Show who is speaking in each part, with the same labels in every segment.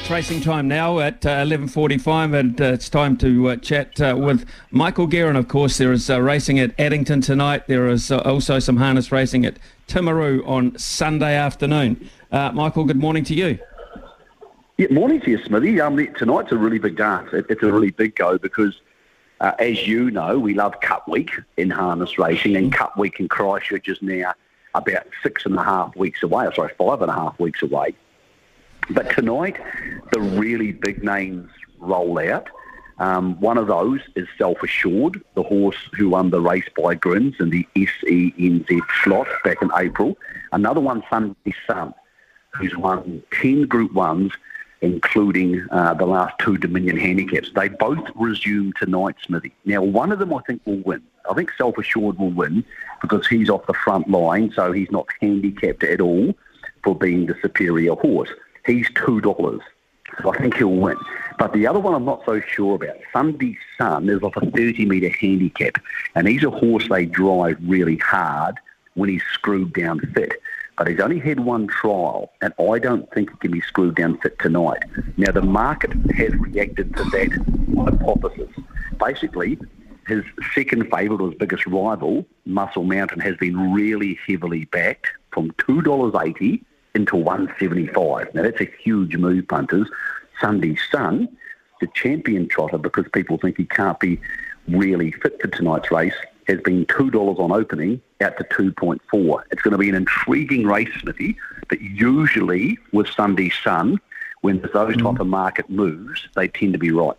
Speaker 1: It's racing time now at 11:45, and it's time to chat with Michael Guerin. Of course, there is racing at Addington tonight. There is also some harness racing at Timaru on Sunday afternoon. Michael, good morning to you.
Speaker 2: Yeah, morning to you, Smithy. Tonight's a really big dance. It's a really big go because, as you know, we love Cup Week in harness racing, and Cup Week in Christchurch is now about 6.5 weeks away. 5.5 weeks away. But tonight, the really big names roll out. One of those is Self Assured, the horse who won the Race by Grins in the SENZ slot back in April. Another one, Sunday Sun, who's won 10 Group 1s, including the last 2 Dominion handicaps. They both resume tonight, Smithy. Now, one of them I think will win. I think Self Assured will win because he's off the front line, so he's not handicapped at all for being the superior horse. He's $2, so I think he'll win. But the other one I'm not so sure about, Sunday Sun, is off a 30-metre handicap, and he's a horse they drive really hard when he's screwed down fit. But he's only had one trial, and I don't think he can be screwed down fit tonight. Now, the market has reacted to that hypothesis. Basically, his second favourite or his biggest rival, Muscle Mountain, has been really heavily backed from $2.80 into $1.75. Now, that's a huge move, punters. Sunday Sun, the champion trotter, because people think he can't be really fit for tonight's race, has been $2 on opening out to 2.4. It's going to be an intriguing race, Smithy, but usually with Sunday Sun, when there's those type of market moves, they tend to be right.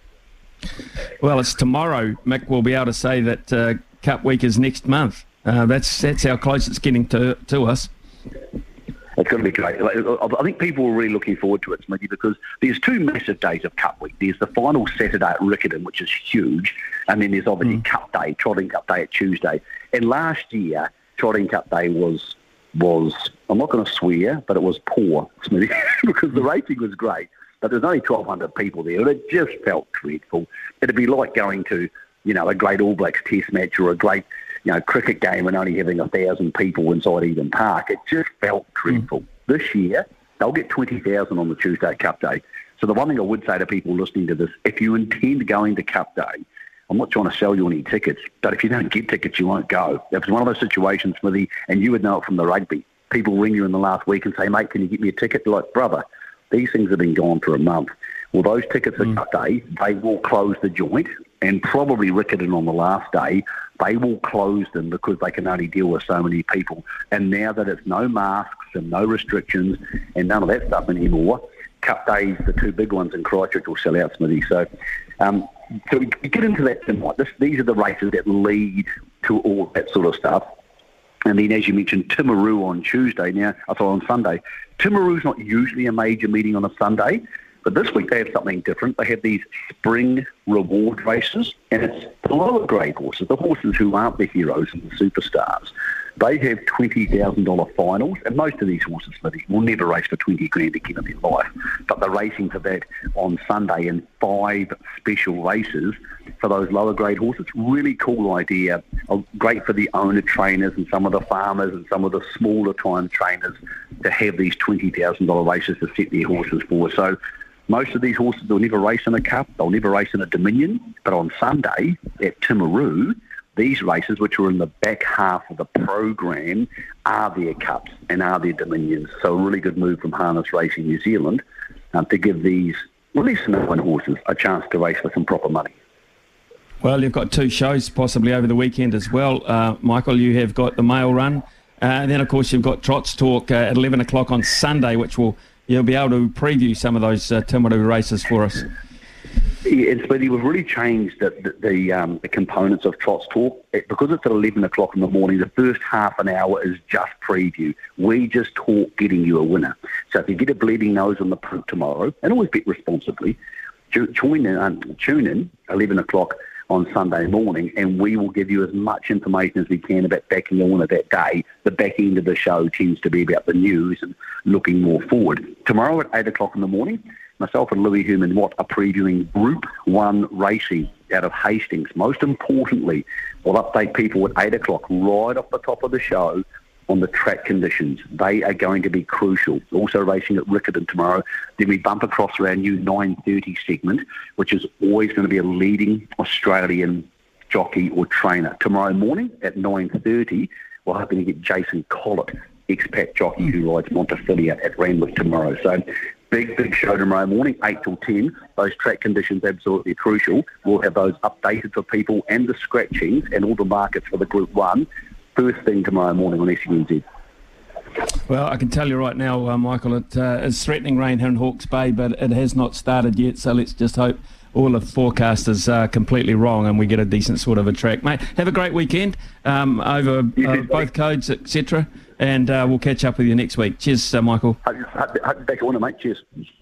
Speaker 1: Well, it's tomorrow. Mick will be able to say that Cup Week is next month. That's how close it's getting to us.
Speaker 2: It's going to be great. I think people are really looking forward to it, Smithy, because there's 2 massive days of Cup Week. There's the final Saturday at Riccarton, which is huge, and then there's obviously Cup Day, Trotting Cup Day at Tuesday. And last year, Trotting Cup Day was I'm not going to swear, but it was poor, Smithy, because the racing was great, but there's only 1,200 people there, and it just felt dreadful. It'd be like going to, a great All Blacks test match or a great cricket game and only having 1,000 people inside Eden Park. It just felt dreadful. This year, they'll get 20,000 on the Tuesday Cup Day. So the one thing I would say to people listening to this, if you intend going to Cup Day, I'm not trying to sell you any tickets, but if you don't get tickets, you won't go. If it's one of those situations, Smithy, and you would know it from the rugby, people ring you in the last week and say, mate, can you get me a ticket? You're like, brother, these things have been gone for a month. Well, those tickets at Cup Day, they will close the joint, and probably Riccarton on the last day, they will close them because they can only deal with so many people. And now that it's no masks and no restrictions and none of that stuff anymore, Cup Days, the 2 big ones in Christchurch, will sell out, Smithy. So we get into that tonight. These are the races that lead to all that sort of stuff. And then, as you mentioned, Timaru on Sunday. Timaru's not usually a major meeting on a Sunday, but this week they have something different. They have these spring reward races, and it's the lower grade horses, the horses who aren't the heroes and the superstars. They have $20,000 finals, and most of these horses, Smithy, will never race for 20 grand again in their life. But they're racing for that on Sunday in 5 special races for those lower grade horses. Really cool idea. Great for the owner trainers and some of the farmers and some of the smaller time trainers to have these $20,000 races to set their horses for. So most of these horses, they'll never race in a Cup, they'll never race in a Dominion, but on Sunday at Timaru, these races, which are in the back half of the program, are their Cups and are their Dominions. So a really good move from Harness Racing New Zealand to give these less known horses a chance to race for some proper money.
Speaker 1: Well, you've got 2 shows possibly over the weekend as well, Michael. You have got the Mail Run, and then, of course, you've got Trots Talk at 11 o'clock on Sunday, which you'll be able to preview some of those Timaru races for us.
Speaker 2: Yeah, and Smithy, we've really changed the components of Trots Talk. Because it's at 11 o'clock in the morning, the first half an hour is just preview. We just talk getting you a winner. So if you get a bleeding nose on the punt tomorrow, and always bet responsibly, tune in 11 o'clock on Sunday morning, and we will give you as much information as we can about backing the winner that day. The back end of the show tends to be about the news and looking more forward. Tomorrow at 8 o'clock in the morning, myself and Louis Human-Watt are previewing Group 1 racing out of Hastings. Most importantly, we'll update people at 8 o'clock right off the top of the show on the track conditions. They are going to be crucial. Also racing at Riccarton tomorrow. Then we bump across our new 9:30 segment, which is always going to be a leading Australian jockey or trainer. Tomorrow morning at 9:30, we're hoping to get Jason Collett, expat jockey who rides Montefilia at Randwick tomorrow. So big show tomorrow morning, 8 till 10. Those track conditions absolutely crucial. We'll have those updated for people and the scratchings and all the markets for the Group 1 first thing tomorrow morning on SENZ.
Speaker 1: Well, I can tell you right now, Michael, it is threatening rain here in Hawke's Bay, but it has not started yet, so let's just hope all the forecasters are completely wrong and we get a decent sort of a track. Mate, have a great weekend over both codes, etc., and we'll catch up with you next week. Cheers, Michael.
Speaker 2: Hope you're back on it, mate. Cheers.